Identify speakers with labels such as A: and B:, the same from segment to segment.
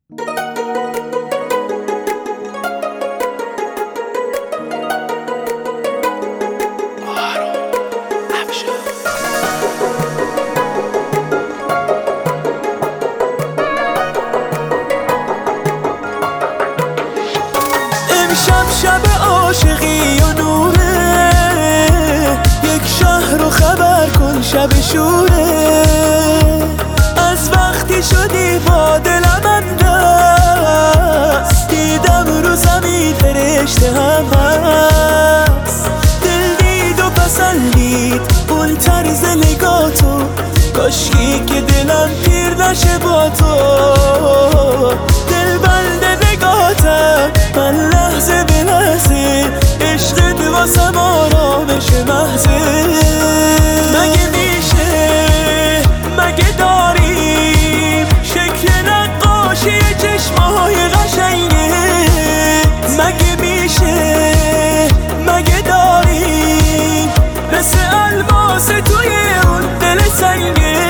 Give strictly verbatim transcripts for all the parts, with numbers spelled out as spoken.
A: امشب شب عاشقی و نوره، یک شهر رو خبر کن شب شوره. از وقتی شدی با دلم اندست، دیدم رو زمین فرشته هم هست. دل دید و پسندید اون طرز نگاتو، کاشکی که دلم پیر نشه با تو. دل بند نگاتم من لحظه به لحظه، عشقت واسم آرامش محضه. مگه میشه مگه داریم شکل نقاشی چشمای قشنگه؟ مگه میشه مگه داریم مثل الماس توی اون دل سنگه؟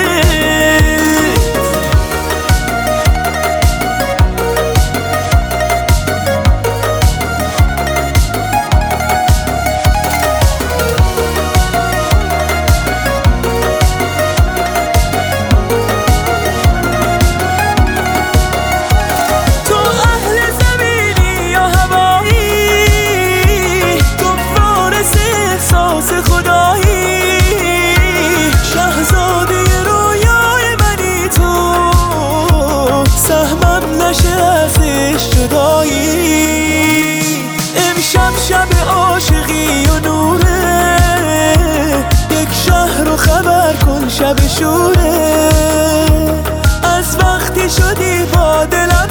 A: امشب شب عاشقی و نوره، یک شهر رو خبر کن شب شوره. از وقتی شدی با دلم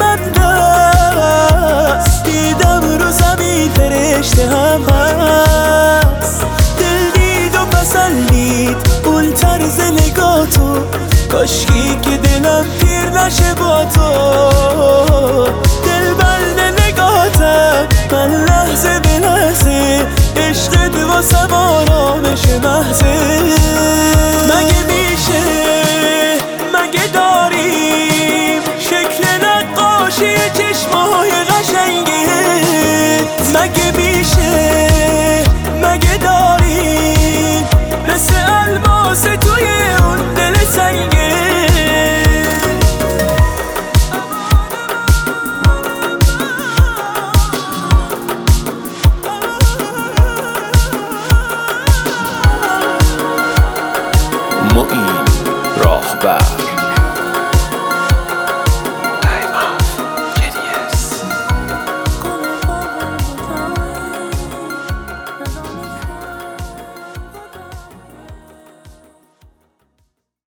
A: اندست، دیدم رو زمین فرشته هم هست. دل دید و پسندید اون طرز نگاتو، کاشکی که دلم پیر نشه با تو. دل بند نگاتم من لحظه به لحظه، عشقت واسم آرامش محضه. مگه میشه مگه داریم شکل نقاشی چشمای قشنگه؟ مگه میشه مگه داریم مثل الماس توی اون